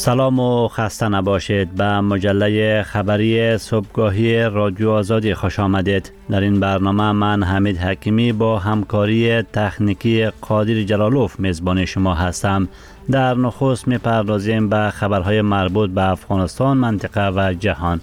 سلام و خسته نباشید. به مجله خبری صبحگاهی رادیو آزادی خوش آمدید. در این برنامه من حمید حکیمی با همکاری تکنیکی قادر جلالوف میزبان شما هستم. در نخست میپردازیم به خبرهای مربوط به افغانستان، منطقه و جهان.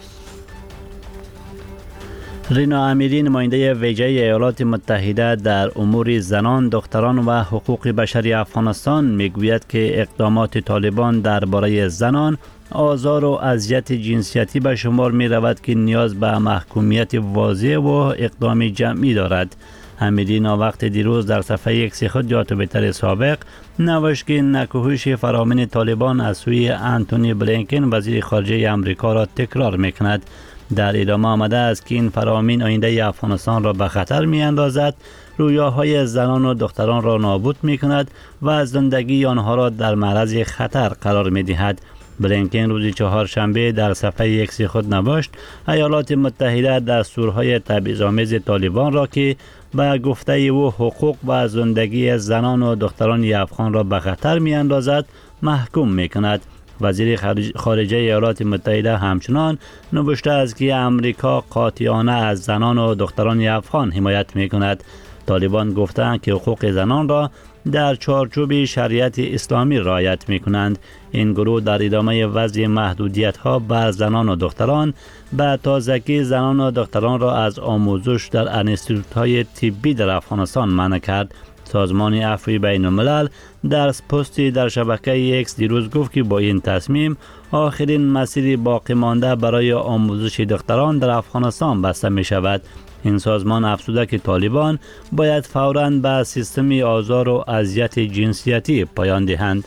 رینا امیری، نماینده ویژه ایالات متحده در امور زنان، دختران و حقوق بشری افغانستان، میگوید که اقدامات طالبان درباره زنان، آزار و اذیت جنسیتی به شمار می رود که نیاز به محکومیت واضح و اقدام جمعی دارد. امیری وقت دیروز در صفحه ایکس خود یا توییتر سابق نوشت که نکوهش فرامین طالبان از سوی انتونی بلینکن وزیر خارجه امریکا را تکرار میکند. در ادامه آمده است که این فرامین آینده افغانستان را به خطر می اندازد، رویاهای زنان و دختران را نابود می کند و زندگی آنها را در معرض خطر قرار می دهد. بلینکن روز چهارشنبه در صفحه ایکس خود نوشت ایالات متحده دستورهای تبعیض‌آمیز طالبان را که به گفته او حقوق و زندگی زنان و دختران افغان را به خطر می اندازد محکوم می کند. وزیر خارجه ایالات متحده همچنان نوشته است که امریکا قاطعانه از زنان و دختران افغان حمایت می کند. طالبان گفتند که حقوق زنان را در چارچوب شریعت اسلامی رعایت می کنند. این گروه در ادامه وضع محدودیت ها بر زنان و دختران به تازگی زنان و دختران را از آموزش در انستیتوت های طبی در افغانستان منع کرد. سازمان عفوی بین الملل در پستی در شبکه ایکس دیروز گفت که با این تصمیم آخرین مسیر باقی مانده برای آموزش دختران در افغانستان بسته می شود. این سازمان افزوده که طالبان باید فوراً به سیستم آزار و اذیت جنسیتی پایان دهند.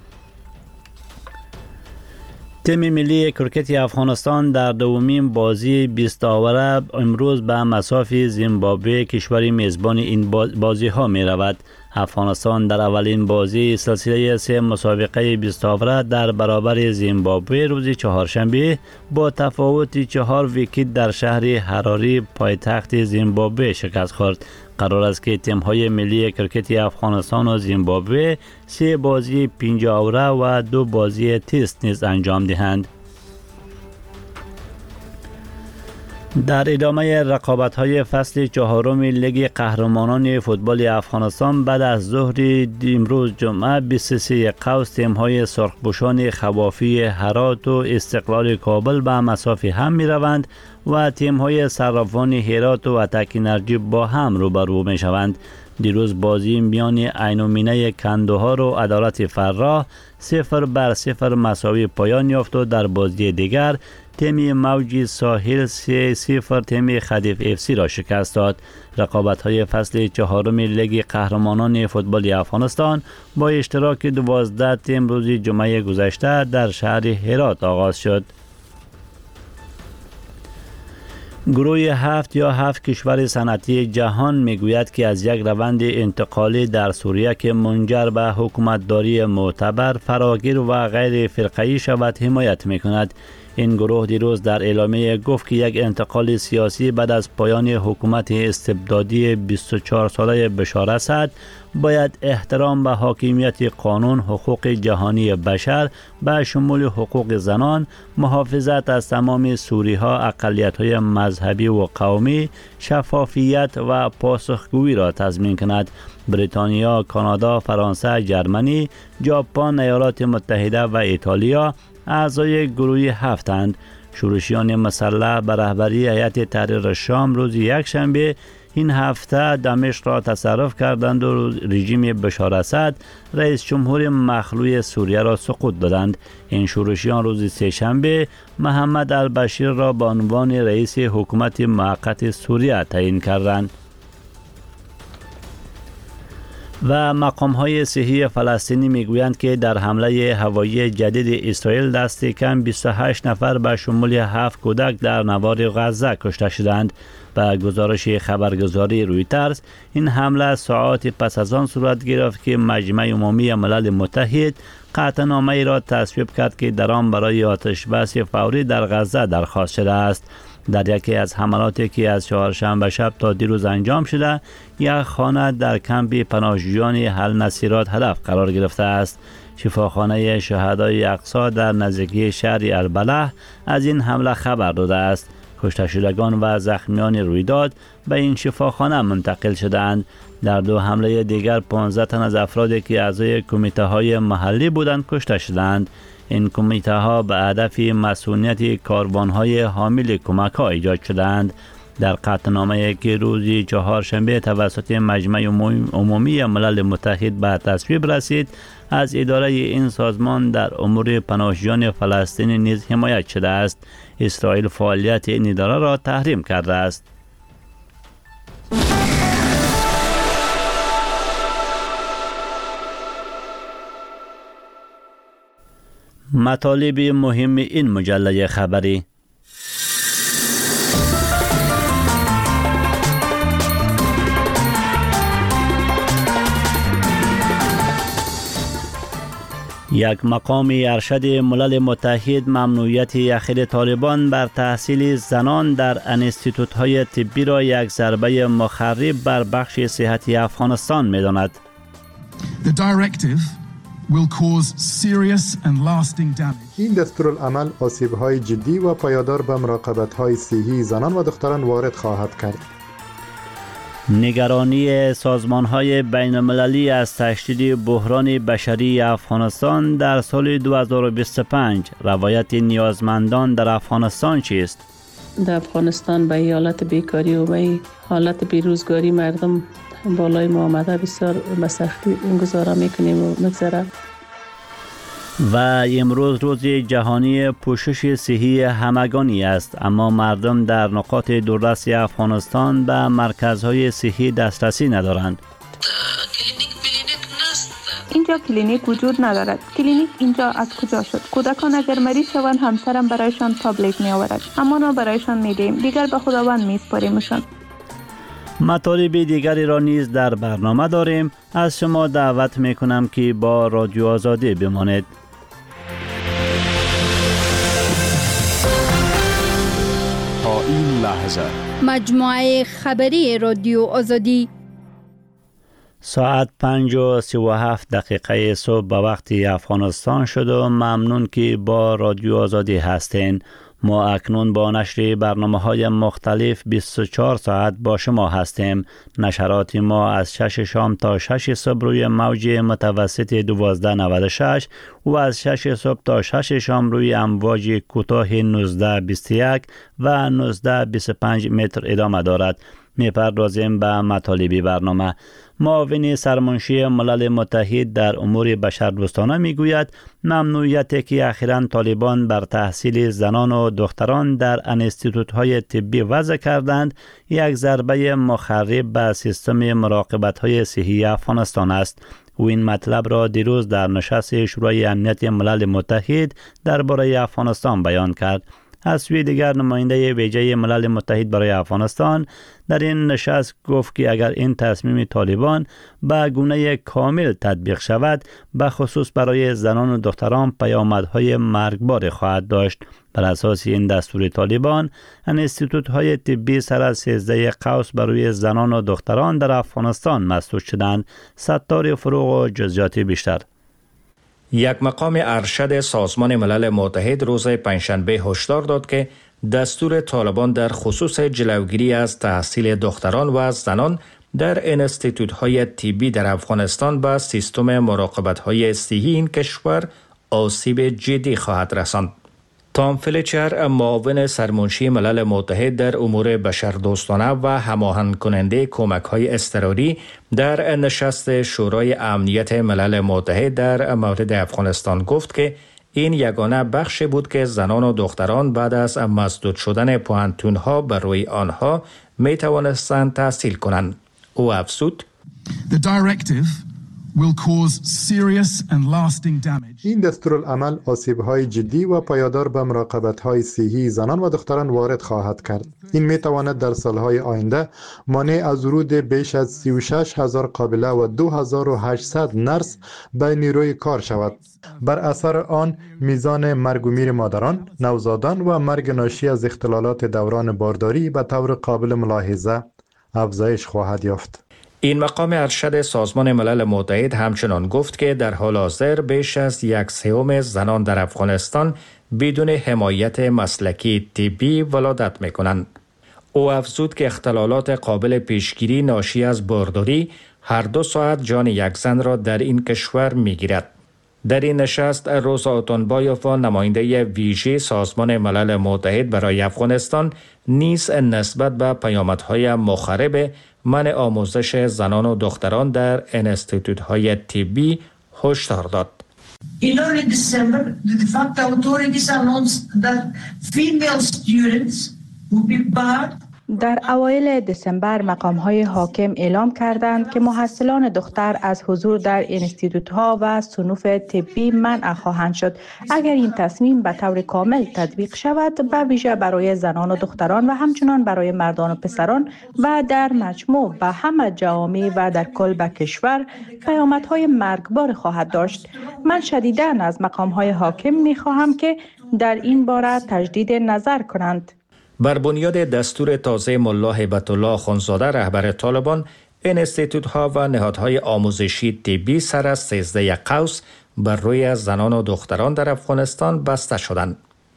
تیم ملی کرکت افغانستان در دومین بازی 20 آوره امروز به مصاف زیمبابوه، کشور میزبان این بازی ها می رود. افغانستان در اولین بازی سلسله 3 مسابقه 20 آوره در برابر زیمبابوه روز چهارشنبه با تفاوت 4 ویکت در شهر هراری پایتخت زیمبابوه شکست خورد. قرار است که تیم های ملی کرکت افغانستان و زیمبابوه 3 بازی 5 آوره و 2 بازی تست نیز انجام دهند. در ادامه رقابت‌های فصل چهارم لیگ قهرمانان فوتبال افغانستان بعد از ظهر امروز جمعه 23 قوس تیم‌های سرخپوشان خوافی هرات و استقلال کابل به مصاف هم می‌روند و تیم‌های صرافان هرات و اتک انرژی با هم روبرو می‌شوند. دیروز بازی میان عین و مینه کندهار و عدالت فراه 0-0 مساوی پایان یافت و در بازی دیگر تیم موج ساحل 3-0 تیم خدیف اف سی را شکست داد. رقابت‌های فصل چهارم لیگ قهرمانان فوتبال افغانستان با اشتراک 12 تیم روز جمعه گذشته در شهر هرات آغاز شد. گروه 7 کشور صنعتی جهان میگوید که از یک روند انتقالی در سوریه که منجر به حکومتداری معتبر، فراگیر و غیر فرقه‌ای شود حمایت میکند. این گروه دیروز در اعلامیه گفت که یک انتقال سیاسی بعد از پایان حکومت استبدادی 24 ساله بشار اسد باید احترام به حاکمیت قانون، حقوق جهانی بشر به شمول حقوق زنان، محافظت از تمام سوری‌ها، اقلیت‌های مذهبی و قومی، شفافیت و پاسخگویی را تضمین کند. بریتانیا، کانادا، فرانسه، جرمنی، ژاپن، ایالات متحده و ایتالیا اعضای گروه 7 اند. شورشیان مسلح به رهبری هیئت تحریر شام روز یکشنبه این هفته دمشق را تصرف کردند و رژیم بشار اسد رئیس جمهور مخلوع سوریه را سقوط دادند. این شورشیان روز سه‌شنبه محمد البشیر را به عنوان رئیس حکومت موقت سوریه تعیین کردند. و مقام‌های صحی فلسطینی میگویند که در حمله هوایی جدید اسرائیل دست کم 28 نفر به شمول 7 کودک در نوار غزه کشته شدند. به گزارش خبرگزاری رویترز این حمله ساعات پس از آن صورت گرفت که مجمع عمومی ملل متحد قطعنامه‌ای را تصویب کرد که در آن برای آتش‌بس فوری در غزه درخواست شده است. در یکی از حملاتی که از چهارشنبه شب تا دیروز انجام شده، یک خانه در کمپ پناهجویان النصیرات هدف قرار گرفته است. شفاخانه شهدای اقصی در نزدیکی شهر البلح از این حمله خبر داده است. کشته شدگان و زخمیان رویداد به این شفاخانه منتقل شدند. در دو حمله دیگر 15 تن از افرادی که اعضای کمیته های محلی بودند کشته شدند. این کمیته ها به هدف مسئولیت کاروان های حامل کمک ها ایجاد شدند. در قطعنامه‌ای که روز چهارشنبه توسط مجمع عمومی ملل متحد به تصویب رسید، از اداره این سازمان در امور پناهجویان فلسطینی نیز حمایت شده است. اسرائیل فعالیت این اداره را تحریم کرده است. مطالب مهم این مجله خبری: یک مقام ارشد ملل متحد ممنوعیت اخیر طالبان بر تحصیل زنان در انستیتوت‌های طبی را یک ضربه مخرب بر بخش صحتی افغانستان می‌داند. این دستورالعمل آسیب‌های جدی و پایدار به مراقبت‌های صحی زنان و دختران وارد خواهد کرد. نگرانی سازمان‌های بین‌المللی از تشدید بحران بشری افغانستان در سال 2025. روایت نیازمندان در افغانستان چیست؟ در افغانستان به حالت بیکاری و به حالت بیروزگاری مردم بالای ما آمده، بسیار به سختی گزاره میکنیم و مگذره. و امروز روز جهانی پوشش صحی همگانی است، اما مردم در نقاط دوردست افغانستان به مرکزهای صحی دسترسی ندارند. اینجا کلینیک وجود ندارد. کلینیک اینجا از کجا شد؟ کودکان اگر مریض شوند همسرم برایشان تابلت می آورد، اما ما برایشان میدیم، دیگر به خداوند میسپاریمشان. مطالب دیگری را نیز در برنامه داریم. از شما دعوت میکنم که با رادیو آزادی بمانید. تا این لحظه مجموعه خبری رادیو آزادی ساعت 5:37 صبح به وقت افغانستان شد و ممنون که با رادیو آزادی هستین. ما اکنون با نشر برنامه‌های مختلف 24 ساعت با شما هستیم. نشرات ما از 6 شام تا 6 صبح روی موج متوسط 1296 و از 6 صبح تا 6 شام روی امواج کوتاه 1921 و 1925 متر ادامه دارد. می‌پردازیم به مطالب برنامه. معاون سرمنشی ملل متحد در امور بشردوستانه میگوید ممنوعیتی که اخیراً طالبان بر تحصیل زنان و دختران در انستیتوت‌های طبی وضع کردند یک ضربه مخرب به سیستم مراقبت‌های صحی افغانستان است. او این مطلب را دیروز در نشست شورای امنیت ملل متحد درباره افغانستان بیان کرد. از سوی دیگر نماینده ویژه ملل متحد برای افغانستان در این نشست گفت که اگر این تصمیم طالبان به گونه کامل تطبیق شود، به خصوص برای زنان و دختران پیامدهای مرگبار خواهد داشت. بر اساس این دستور طالبان، انستیتوت‌های طبی سر از 13 قوس برای زنان و دختران در افغانستان مسدود شدند. ستار فروغ و جزئیات بیشتر. یک مقام ارشد سازمان ملل متحد روز پنجشنبه هشدار داد که دستور طالبان در خصوص جلوگیری از تحصیل دختران و زنان در انستیتوت‌های طبی در افغانستان به سیستم مراقبت‌های صحی این کشور آسیب جدی خواهد رساند. تام فلیچر، معاون سرمنشی ملل متحد در امور بشردوستانه و هماهنگ کننده کمک‌های اضطراری در نشست شورای امنیت ملل متحد در مورد افغانستان گفت که این یگانه بخشی بود که زنان و دختران بعد از مسدود شدن پوهنتون‌ها بر روی آنها می توانستند تحصیل کنند. او افزود: این دستورالعمل آسیب‌های جدی و پایدار به مراقبت‌های صحی زنان و دختران وارد خواهد کرد. این می‌تواند در سال‌های آینده مانع از ورود بیش از 36,000 قابله و 2,800 نرس به نیروی کار شود. بر اثر آن میزان مرگ و میر مادران، نوزادان و مرگ ناشی از اختلالات دوران بارداری به طور قابل ملاحظه افزایش خواهد یافت. این مقام ارشد سازمان ملل متحد همچنان گفت که در حال حاضر بیش از 1/3 زنان در افغانستان بدون حمایت مسلکی طبی ولادت می‌کنند. او افزود که اختلالات قابل پیشگیری ناشی از بارداری هر 2 ساعت جان یک زن را در این کشور می‌گیرد. در این نشست روزا اوتونبایوفا نماینده ویژه سازمان ملل متحد برای افغانستان نیز نسبت به پیامدهای مخرب منع آموزش زنان و دختران در انستیتوت‌های طبی هشدار داد. In early December, the de facto authorities announced that female students would be barred. در اوایل دسامبر مقام‌های حاکم اعلام کردند که محصلان دختر از حضور در انستیتوت‌ها و صنوف طبی منع خواهند شد اگر این تصمیم به طور کامل تطبیق شود، به ویژه برای زنان و دختران و همچنان برای مردان و پسران و در مجموع به همه جوامع و در کل به کشور پیامدهای مرگبار خواهد داشت. من شدیداً از مقام‌های حاکم می‌خواهم که در این باره تجدید نظر کنند. بر بنیاد دستور تازه ملا هیبت الله آخوندزاده رهبر طالبان، انستیتوت‌ها و نهادهای آموزشی طبی سر از 13 قوس بر روی زنان و دختران در افغانستان بسته شدند.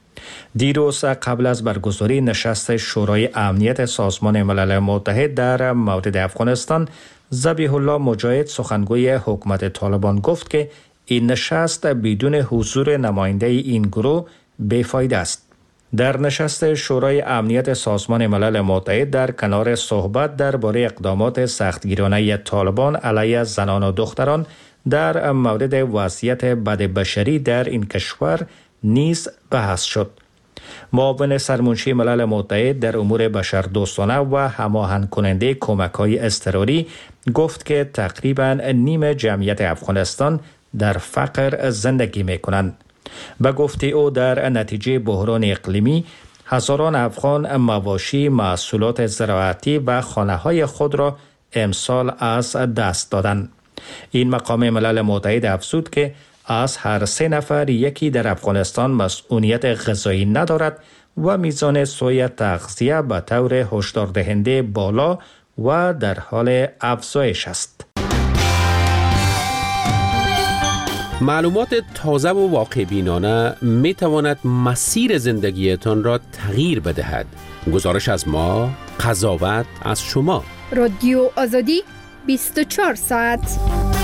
دیروز قبل از برگزاری نشست شورای امنیت سازمان ملل متحد در مورد افغانستان، ذبیح الله مجاهد سخنگوی حکومت طالبان گفت که این نشست بدون حضور نماینده این گروه بیفایده است. در نشست شورای امنیت سازمان ملل متحد در کنار صحبت درباره اقدامات سختگیرانه طالبان علیه زنان و دختران در مورد وضعیت بد بشری در این کشور نیز بحث شد. معاون سرمنشی ملل متحد در امور بشردوستانه و هماهنگ کننده کمک‌های اضطراری گفت که تقریباً نیم جمعیت افغانستان در فقر زندگی می‌کنند. به گفته او در نتیجه بحران اقلیمی هزاران افغان مواشی، محصولات زراعتی و خانه‌های خود را امسال از دست دادند. این مقام ملل متحد افزود که از هر 3 نفر یکی در افغانستان مسئولیت غذایی ندارد و میزان سوء تغذیه به طور هشدار دهنده بالا و در حال افزایش است. معلومات تازه و واقع بینانه می تواند مسیر زندگیتان را تغییر بدهد. گزارش از ما، قضاوت از شما. رادیو آزادی 24 ساعت.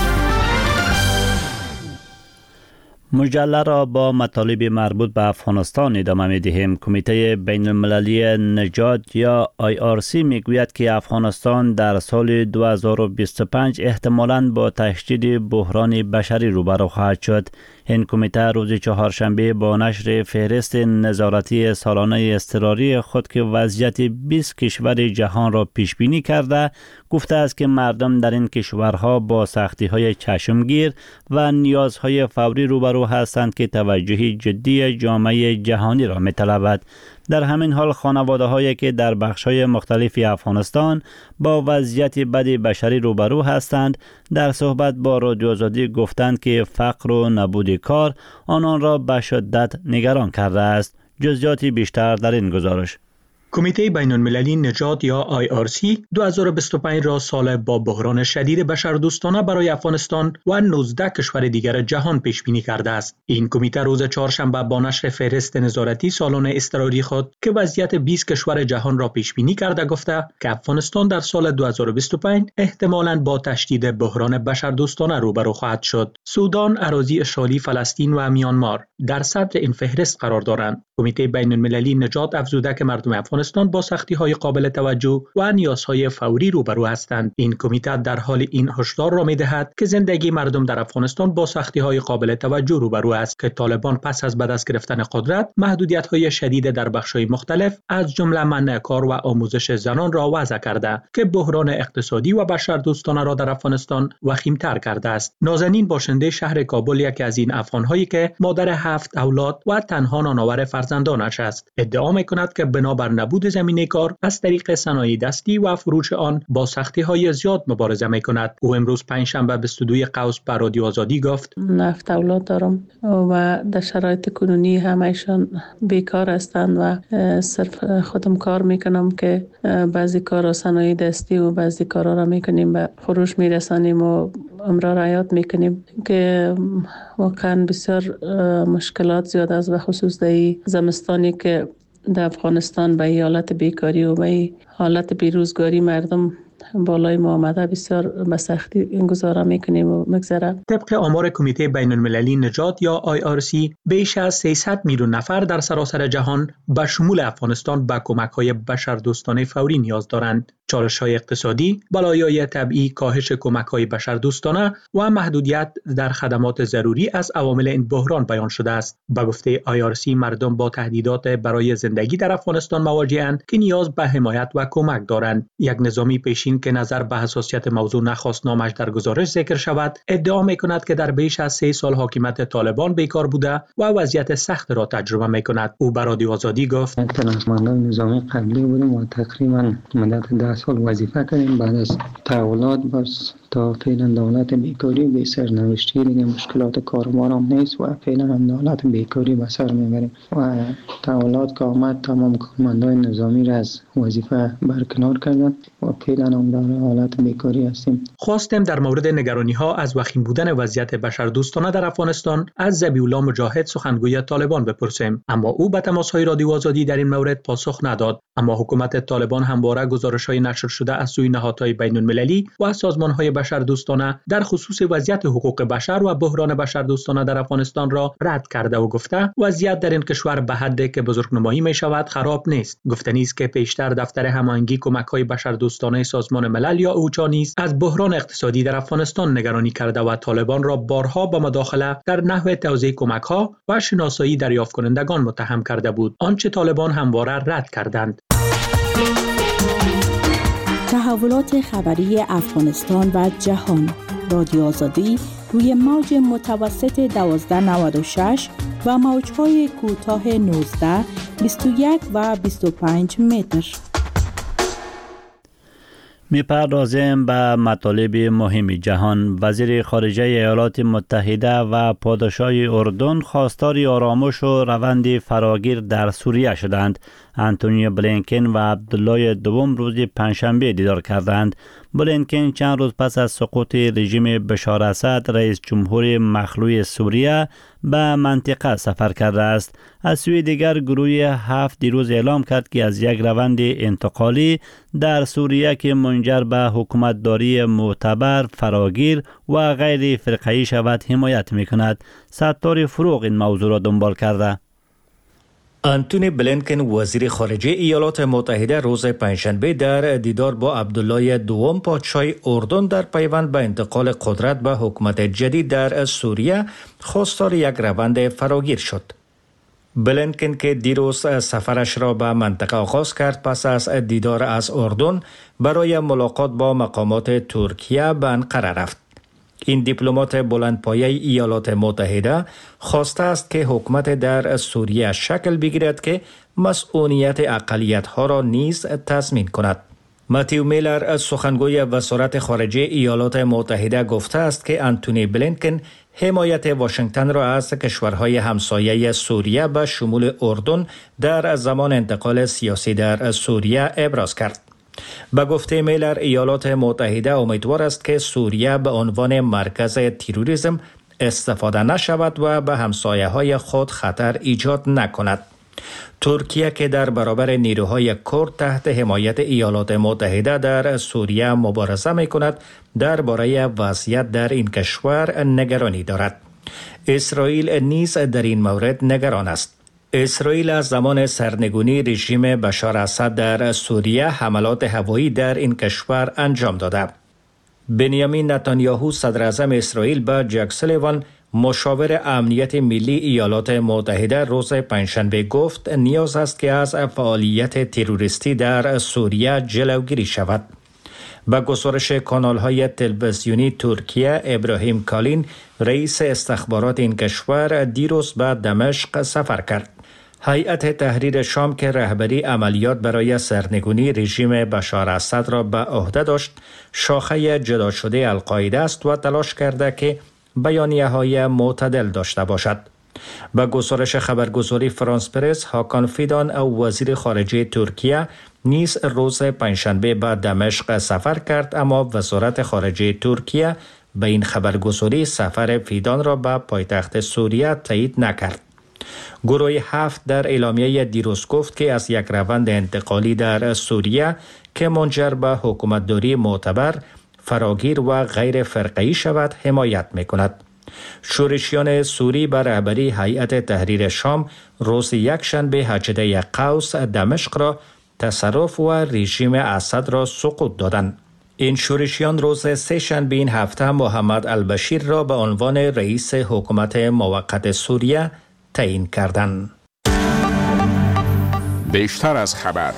مجله را با مطالب مربوط به افغانستان ادامه می دهیم. کمیته بین المللی نجات یا IRC می گوید که افغانستان در سال 2025 احتمالاً با تشدید بحران بشری روبرو خواهد شد. این کمیته روز چهارشنبه با نشر فهرست نظارتی سالانه اضطراری خود که وضعیت 20 کشور جهان را پیش بینی کرده، گفته است که مردم در این کشورها با سختی‌های چشمگیر و نیازهای فوری روبرو هستند که توجه جدی جامعه جهانی را می‌طلبد. در همین حال خانواده‌هایی که در بخش‌های مختلف افغانستان با وضعیت بد بشری روبرو هستند، در صحبت با رادیو آزادی گفتند که فقر و نبود کار آنان را به شدت نگران کرده است. جزئیات بیشتر در این گزارش. کمیته بین المللی نجات یا IRC 2025 را سال با بحران شدید بشردوستانه برای افغانستان و 19 کشور دیگر جهان پیش بینی کرده است. این کمیته روز چهارشنبه با نشر فهرست نظارتی سالانه اضطراری خود که وضعیت 20 کشور جهان را پیش بینی کرده گفته که افغانستان در سال 2025 احتمالاً با تشدید بحران بشردوستانه روبرو خواهد شد. سودان، اراضی اشغالی فلسطین و میانمار در صدر این فهرست قرار دارند. کمیته بین المللی نجات افزوده که مردم افغانستان با سختی‌های قابل توجه و نیازهای فوری روبرو هستند. این کمیته در حال این هشدار را می‌دهد که زندگی مردم در افغانستان با سختی‌های قابل توجه روبرو است که طالبان پس از به دست گرفتن قدرت محدودیت‌های شدید در بخش‌های مختلف از جمله منع کار و آموزش زنان را وضع کرده که بحران اقتصادی و بشردوستانه را در افغانستان وخیم‌تر کرده است. نازنین باشنده شهر کابل یکی از این افغان‌هایی که مادر 7 اولاد و تنها نانآور فرزندانش است ادعا می‌کند که بنابر نبود زمینه کار از طریق صنایع دستی و فروش آن با سختی‌های زیاد مبارزه می‌کند. او امروز پنجشنبه 22 قوس به رادیو آزادی گفت: 7 اولاد دارم و در شرایط کنونی همه‌شان بیکار هستند و صرف خودم کار میکنم که بعضی کارا صنایع دستی و بعضی کارا را میکنیم به فروش میرسانیم و امرار حیات میکنیم که واقعا بسیار مشکلات زیاد است و خصوص در زمستانی که در افغانستان به حالت بیکاری و به حالت بیروزگاری مردم بالای ما آمده بسیار به سختی این گزاره میکنیم و مگذره. طبق آمار کمیته بین المللی نجات یا IRC بیش از 300 میلیون نفر در سراسر جهان به شمول افغانستان به کمک‌های بشردوستانه فوری نیاز دارند. چالش‌های اقتصادی، بلایای طبیعی، کاهش کمک‌های بشردوستانه و محدودیت در خدمات ضروری از عوامل این بحران بیان شده است. به گفته IRC مردم با تهدیدات برای زندگی در افغانستان مواجه‌اند که نیاز به حمایت و کمک دارند. یک نظامی پیشین که نظر به حساسیت موضوع نخواست نامش در گزارش ذکر شود، ادعا می‌کند که در بیش از 3 سال حاکمیت طالبان بیکار بوده و وضعیت سخت را تجربه می‌کند. او به رادیو آزادی گفت: تنظیم‌های نظامی قبلی بودیم و تقریباً مدت 10 سال وظیفه کردیم. بعد از تحولات بس تا فعلا دولت بیکاری به سرنوشتی دیگه مشکلات کاروبار هم نیست و فعلا هم دولت بیکاری به سر میبریم و تحولات که آمد تمام کارمندان نظامی را از وظیفه برکنار کردن و فعلا هم در حالت بیکاری هستیم. خواستیم در مورد نگرانی ها از وخیم بودن وضعیت بشردوستانه در افغانستان از ذبیح‌الله مجاهد سخنگوی طالبان بپرسیم، اما او به تماس‌های رادیو آزادی در این مورد پاسخ نداد. اما حکومت طالبان همواره گزارش‌های نشر شده از سوی نهادهای بین‌المللی و سازمان‌های بشردوستانه در خصوص وضعیت حقوق بشر و بحران بشردوستانه در افغانستان را رد کرده و گفته وضعیت در این کشور به حدی که بزرگنمایی می‌شود خراب نیست. گفتنی است که پیشتر دفتر هماهنگی کمک‌های بشردوستانه سازمان ملل یا اوچا نیز از بحران اقتصادی در افغانستان نگرانی کرده و طالبان را بارها به مداخله در نحو توزیع کمک‌ها و شناسایی دریافت کنندگان متهم کرده بود، آنچه طالبان همواره رد کردند. تحولات خبری افغانستان و جهان. رادیو آزادی روی موج متوسط 1296 و موج‌های کوتاه 19، 21 و 25 متر. می‌پردازیم به مطالب مهم جهان. وزیر خارجه ایالات متحده و پادشاه اردن خواستار آرامش و روند فراگیر در سوریه شدند. انتونی بلینکن و عبدالله دوم روز پنجشنبه دیدار کردند. بلینکن چند روز پس از سقوط رژیم بشار اسد رئیس جمهور مخلوع سوریه به منطقه سفر کرده است. از سوی دیگر گروه 7 دیروز اعلام کرد که از یک روند انتقالی در سوریه که منجر به حکومتداری معتبر، فراگیر و غیر فرقه‌ای شود حمایت می‌کند. ستار فروغ این موضوع را دنبال کرده. انتونی بلینکن وزیر خارجه ایالات متحده روز پنجشنبه در دیدار با عبدالله دوم پادشاه اردن در پیوند به انتقال قدرت به حکومت جدید در سوریه خواستار یک روند فراگیر شد. بلینکن که دیروز سفرش را به منطقه آغاز کرد پس از دیدار از اردن برای ملاقات با مقامات ترکیه به انقره رفت. این دیپلمات بلندپایه ایالات متحده خواسته است که حکومت در سوریه شکل بگیرد که مسئولیت اقلیت‌ها را نیز تضمین کند. متیو میلر سخنگوی وزارت خارجه ایالات متحده گفته است که انتونی بلینکن حمایت واشنگتن را از کشورهای همسایه سوریه به شمول اردن در زمان انتقال سیاسی در سوریه ابراز کرد. به گفته میلر ایالات متحده امیدوار است که سوریه به عنوان مرکز تروریسم استفاده نشود و به همسایه‌های خود خطر ایجاد نکند. ترکیه که در برابر نیروهای کرد تحت حمایت ایالات متحده در سوریه مبارزه می‌کند، درباره وضعیت در این کشور نگرانی دارد. اسرائیل نیز در این مورد نگران است. اسرائیل از زمان سرنگونی رژیم بشار اسد در سوریه حملات هوایی در این کشور انجام داده. بنیامین نتانیاهو صدر اعظم اسرائیل به جک سولیوان مشاور امنیت ملی ایالات متحده روز پنجشنبه گفت نیاز است که از فعالیت تروریستی در سوریه جلوگیری شود. با گزارش کانال‌های تلویزیونی ترکیه، ابراهیم کالین رئیس استخبارات این کشور دیروز به دمشق سفر کرد. هیئت تحریر شام که رهبری عملیات برای سرنگونی رژیم بشار اسد را به عهده داشت، شاخه جدا شده القاعده است و تلاش کرده که بیانیه‌های معتدل داشته باشد. با گزارش خبرگزاری فرانس پرس، هاکان فیدان او وزیر خارجه ترکیه نیز روز پنجشنبه به دمشق سفر کرد، اما وزارت خارجه ترکیه به این خبرگزاری سفر فیدان را به پایتخت سوریه تایید نکرد. گروه 7 در اعلامیه دیروز گفت که از یک روند انتقالی در سوریه که منجر به حکومتداری معتبر، فراگیر و غیر فرقه‌ای شود حمایت می‌کند. شورشیان سوری به رهبری هیئت تحریر شام روز یکشنبه هجده قوس دمشق را تصرف و رژیم اسد را سقوط دادند. این شورشیان روز سه‌شنبه این هفته محمد البشیر را به عنوان رئیس حکومت موقت سوریه تعیین کردند. بیشتر از خبر.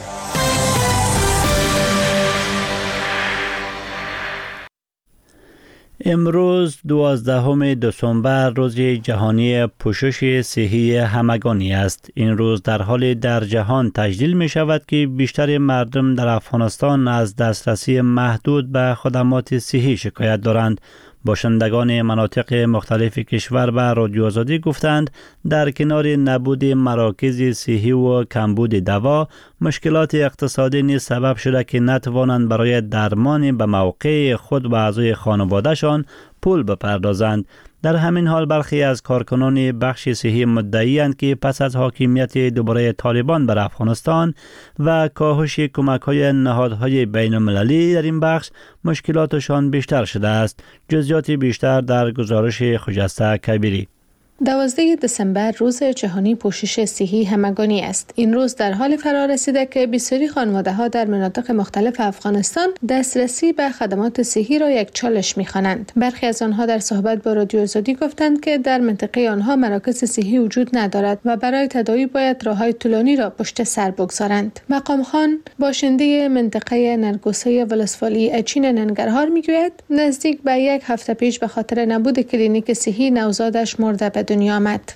امروز 12 دسامبر روز جهانی پوشش صحی همگانی است. این روز در حال در جهان تجلیل می شود که بیشتر مردم در افغانستان از دسترسی محدود به خدمات صحی شکایت دارند. باشندگان مناطق مختلف کشور به رادیو آزادی گفتند در کنار نبود مراکز صحی و کمبود دوا، مشکلات اقتصادی نیز سبب شده که نتوانند برای درمان به موقع خود و اعضای خانوادهشان پول بپردازند. در همین حال برخی از کارکنان بخش صحی مدعی‌اند که پس از حاکمیت دوباره طالبان بر افغانستان و کاهش کمک‌های نهادهای بین‌المللی در این بخش، مشکلاتشان بیشتر شده است. جزئیات بیشتر در گزارش خجسته کبیری. 12 دسامبر روز جهانی پوشش صحی همگانی است. این روز در حال فرا رسیده که بسیاری خانواده‌ها در مناطق مختلف افغانستان دسترسی به خدمات صحی را یک چالش می‌خوانند. برخی از آنها در صحبت با رادیو آزادی گفتند که در منطقه آنها مراکز صحی وجود ندارد و برای تداوی باید راه‌های طولانی را پشت سر بگذارند. مقام خان، باشنده منطقه نرگوسه ولسوالی اچین ننگرهار می‌گوید نزدیک به یک هفته پیش به خاطر نبود کلینیک صحی نوزادش مرده به دنیا آمد.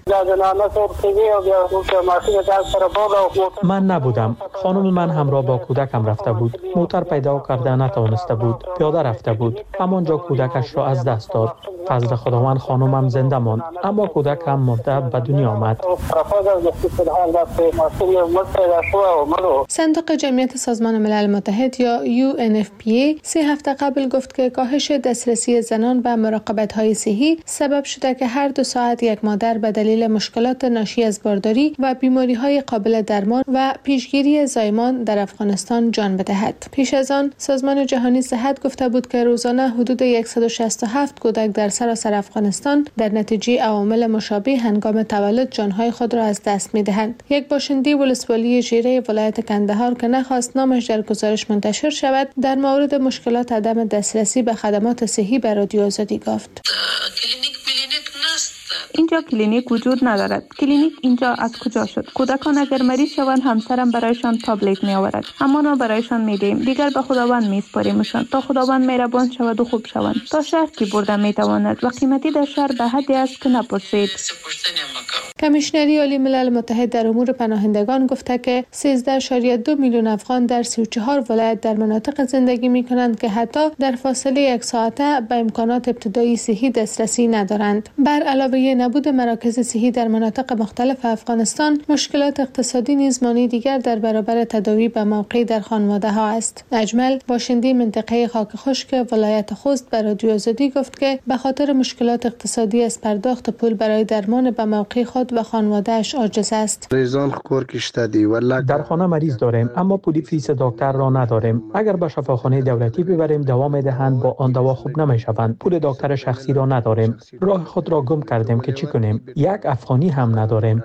من نبودم. خانم من همراه با کودکم رفته بود. موتر پیدا کرده نتوانسته بود. پیاده رفته بود. همانجا کودکش را از دست داد. فضل خداوند خانمم زنده ماند، اما کودکم مرده به دنیا آمد. صندوق جمعیت سازمان ملل متحد یا UNFPA 3 هفته قبل گفت که کاهش دسترسی زنان به مراقبت‌های صحی سبب شده که هر 2 ساعت یک مادر به دلیل مشکلات ناشی از بارداری و بیماری‌های قابل درمان و پیشگیری زایمان در افغانستان جان بدهد. پیش از آن سازمان جهانی صحت گفته بود که روزانه حدود 167 کودک در سراسر افغانستان در نتیجه عوامل مشابه هنگام تولد جانهای خود را از دست می‌دهند. یک باشنده ولسوالی ژیره ولایت کندهار که نخواست نامش در گزارش منتشر شود، در مورد مشکلات عدم دسترسی به خدمات صحی به رادیو آزادی گفت. اینجا کلینیک وجود ندارد. کلینیک اینجا از کجا شد؟ کودکان اگر مریض شوند همسرم برایشان تابلت می آورد. اما برایشان می دهیم. دیگر به خداوند می سپاریمشان تا خداوند مهربان شود و خوب شوند. تا شهر که برده می تواند و قیمتی در شهر به حدی است که نپرسید. کمیشنری عالی ملل متحد در امور پناهندگان گفته که 13.2 میلیون افغان در 34 ولایت در مناطق زندگی می کنند که حتی در فاصله 1 ساعته به امکانات ابتدایی صحی دسترسی ندارند. بر علاوه نبود مراکز صحی در مناطق مختلف افغانستان، مشکلات اقتصادی نیز مانع دیگر در برابر تداوی به موقع در خانواده ها است. اجمل، باشنده منطقه خاک خشک ولایت خوست، به رادیو آزادی گفت که به خاطر مشکلات اقتصادی از پرداخت پول برای درمان به موقع خود و خانواده‌اش عاجز است. در خانه مریض داریم اما پول فیس دکتر را نداریم. اگر به شفاخانه دولتی ببریم دوا می‌دهند، با آن دوا خوب نمی‌شوند. پول دکتر شخصی را نداریم. راه خود را گم کردیم که چی کنیم؟ یک افغانی هم نداریم.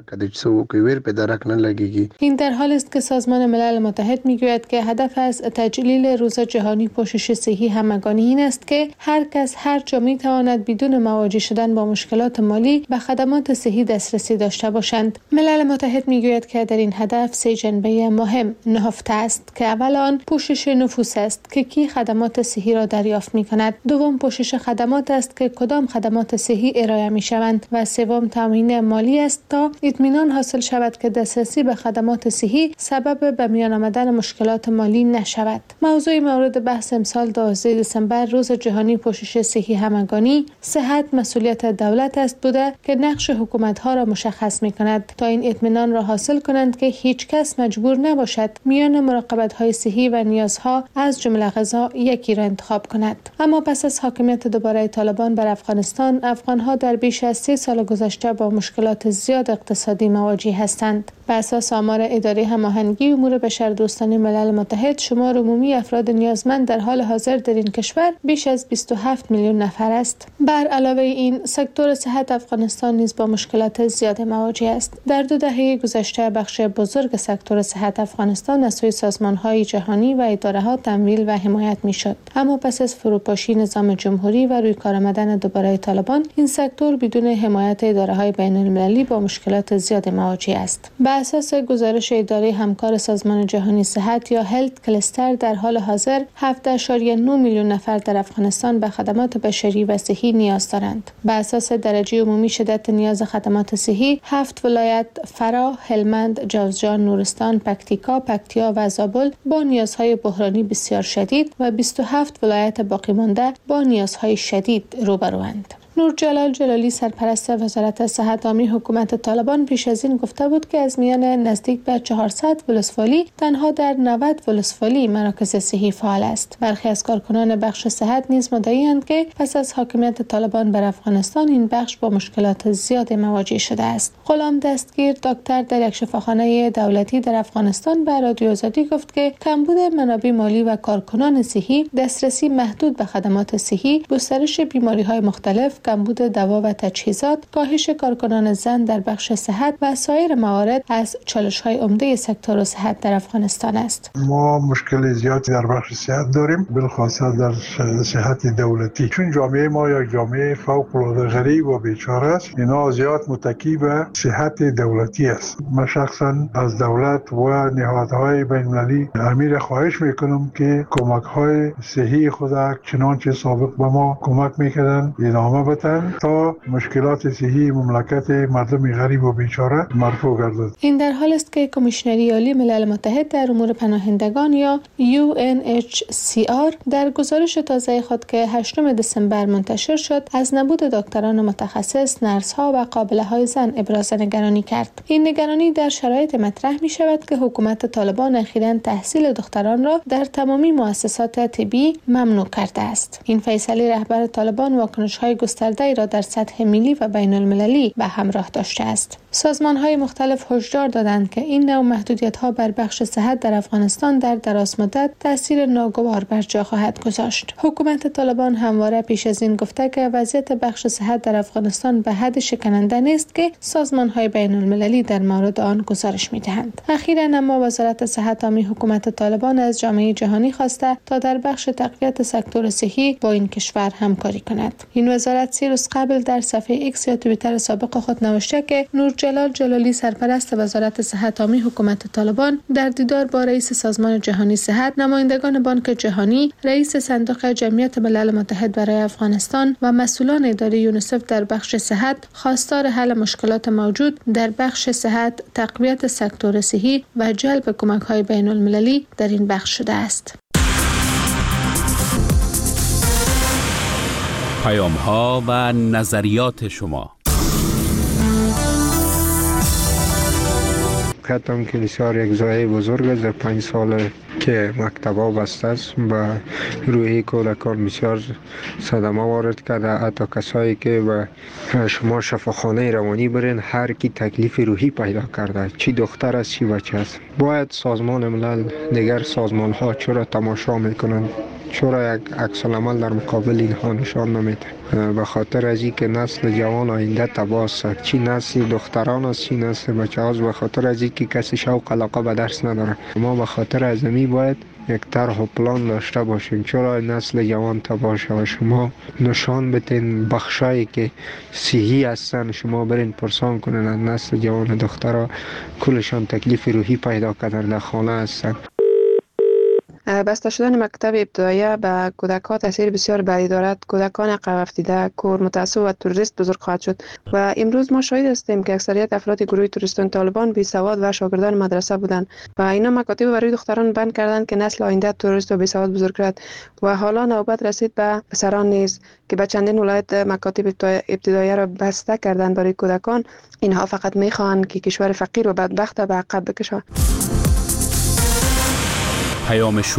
این در حال است که سازمان ملل متحد میگوید که هدف از تجلیل روز جهانی پوشش صحی همگانی این است که هر کس هر جا میتواند بدون مواجه شدن با مشکلات مالی به خدمات صحی دسترسی دسترسی داشته باشند. ملل متحد میگوید که در این هدف 3 جنبه مهم نهفته است که اول آن پوشش نفوس است که کی خدمات صحی را دریافت می‌کند، دوم پوشش خدمات است که کدام خدمات صحی ارائه می‌شوند و سوم تامین مالی است تا اطمینان حاصل شود که دسترسی به خدمات صحی سبب به میان آمدن مشکلات مالی نشود. موضوع مورد بحث امسال 12 دسامبر روز جهانی پوشش صحی همگانی صحت مسئولیت دولت است بوده که نقش حکومت‌ها را مشخص می‌کند تا این اطمینان را حاصل کنند که هیچ کس مجبور نباشد میان مراقبت‌های صحی و نیازها از جمله غذا یکی را انتخاب کند. اما پس از حاکمیت دوباره طالبان بر افغانستان، افغان‌ها در بیش از 30 سال گذشته با مشکلات زیاد اقتصادی مواجه هستند. بر اساس آمار اداره هماهنگی امور بشردوستانه ملل متحد، شمار عمومی افراد نیازمند در حال حاضر در این کشور بیش از 27 میلیون نفر است. بر علاوه این، سکتور صحت افغانستان نیز با مشکلات زیاد مواجه است. در 2 دهه گذشته بخش بزرگ سکتور صحت افغانستان از سوی سازمان‌های جهانی و اداره‌ها تمویل و حمایت می‌شد. اما پس از فروپاشی نظام جمهوری و روی کار آمدن دوباره طالبان، این سکتور بدون حمایت اداره‌های بین‌المللی با مشکلات زیاد مواجه است. بر اساس گزارش اداره همکار سازمان جهانی صحت یا هلت کلستر، در حال حاضر 7.9 میلیون نفر در افغانستان به خدمات بشری و صحی نیاز دارند. بر اساس درجه عمومی شدت نیاز خدمات صحی، 7 ولایت فراه، هلمند، جوزجان، نورستان، پکتیکا، پکتیا و زابل با نیازهای بحرانی بسیار شدید و 27 ولایت باقی مانده با نیازهای شدید روبروند. نورجلال جلالی سرپرست وزارت صحت عامه حکومت طالبان پیش از این گفته بود که از میان نزدیک به 400 ولسوالی تنها در 90 ولسوالی مراکز صحی فعال است. برخی از کارکنان بخش صحت نیز مدعی‌اند که پس از حاکمیت طالبان بر افغانستان این بخش با مشکلات زیاد مواجه شده است. غلام دستگیر، دکتر در یک شفاخانه دولتی در افغانستان، به رادیو آزادی گفت که کمبود منابع مالی و کارکنان صحی، دسترسی محدود به خدمات صحی، گسترش بیماری‌های مختلف، کمبود دوا و تجهیزات، کاهش کارکنان زن در بخش صحت و سایر موارد از چالش‌های عمده سکتور صحت در افغانستان است. ما مشکل زیادی در بخش صحت داریم، بالخاصه در صحت دولتی، چون جامعه ما یک جامعه فوق‌العاده غریب و بیچاره است. اینا زیاد متکی به صحت دولتی است. من شخصا از دولت و نهادهای بین‌المللی امیر خواهش میکنم که کمک‌های صحی خود چنانچه سابق به ما کمک میکردن ادامه تا مشکلات صحی مملکت مردم غریب و بیچاره مرفوع گردد. این در حال است که کمیشنری عالی ملل متحد در امور پناهندگان یا UNHCR در گزارش تازه خود که 8 دسامبر منتشر شد، از نبود دکتران متخصص، نرس‌ها و قابله‌های زن ابراز نگرانی کرد. این نگرانی در شرایط مطرح می شود که حکومت طالبان اخیراً تحصیل دختران را در تمامی مؤسسات طبی ممنوع کرده است. این فیصله رهبر طالبان واکنش‌های گسترده را در سطح ملی و بین المللی به همراه داشته است. سازمان‌های مختلف هشدار دادند که این نوع محدودیت‌ها بر بخش صحت در افغانستان در دراز مدت تاثیر ناگوار بر جا خواهد گذاشت. حکومت طالبان همواره پیش از این گفته که وضعیت بخش صحت در افغانستان به حد شکننده نیست که سازمان‌های بین المللی در مورد آن گزارش می‌دهند. اخیراً اما وزارت صحت عامه حکومت طالبان از جامعه جهانی خواسته تا در بخش تقویت سکتور صحی با این کشور همکاری کند. این وزارت 3 روز قبل در صفحه ایکس یا توییتر سابق خود نوشته که نورجلال جلالی سرپرست وزارت صحت عامه حکومت طالبان در دیدار با رئیس سازمان جهانی صحت، نمایندگان بانک جهانی، رئیس صندوق جمعیت ملل متحد برای افغانستان و مسئولان اداره یونیسف در بخش صحت خواستار حل مشکلات موجود در بخش صحت، تقویت سکتور صحی و جلب کمک‌های بین‌المللی در این بخش شده است. پیام‌ها و نظریات شما. کتم کلیسا یک جای بزرگ است. 5 سال که مکتبا بسته است و روحی کودکان بسیار صدمه وارد کرده. حتی کسایی که به شما شفاخانه روانی برین، هر کی تکلیف روحی پیدا کرده، چی دختر است چی بچه است. باید سازمان ملل، دیگر سازمان ها چرا تماشا میکنند، چرا یک عکس العمل در مقابل اینها نشان نمیده؟ به خاطر از اینکه نسل جوان آینده تباه است، چی نسل دختران است چی نسل بچه هاست، به خاطر از اینکه کسی شوق علاقه به درس نداره. ما به خاطر از می باید یک طرح و پلان داشته باشیم چرا نسل جوان تباه شود. شما نشان بتین بخشایی که صحی هستن، شما برین پرسان کنین از نسل جوان دخترها کلشان تکلیف روحی پیدا کردن در خانه هستن. بسته شدن مکتب ابتدایی به کودکان تاثیر بسیار بدی دارد. کودکان عقب افتاده، کور، متعصب و تروریست بزرگ خواهد شد و امروز ما شاهد هستیم که اکثریت افراد گروه تروریستان طالبان بی سواد و شاگردان مدرسه بودند و اینا مکاتب برای دختران بند کردند که نسل آینده تروریست و بی سواد بزرگ شود و حالا نوبت رسید به پسران نیز که به چندین ولایت مکاتب ابتدایی را بسته کردند برای کودکان. اینها فقط میخواهند که کشور فقیر و بدبخت به عقب بکشند. پیام